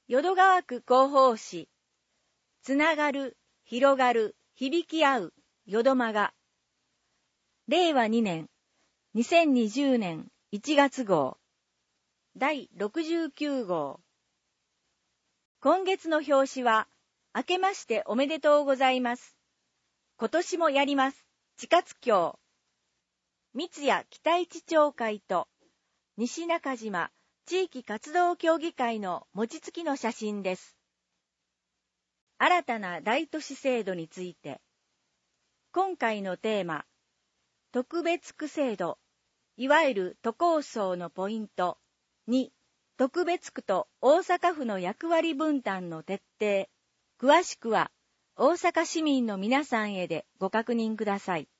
淀川区広報誌、つながる、広がる、響き合う、淀間が、令和2年、2020年1月号、第69号。今月の表紙は、明けましておめでとうございます。今年もやります。地活協。三ツ谷北一町会と西中島地域活動協議会の餅つきの写真です。新たな大都市制度について。今回のテーマ、特別区制度、いわゆる都構想のポイント2、特別区と大阪府の役割分担の徹底。詳しくは大阪市民の皆さんへでご確認ください。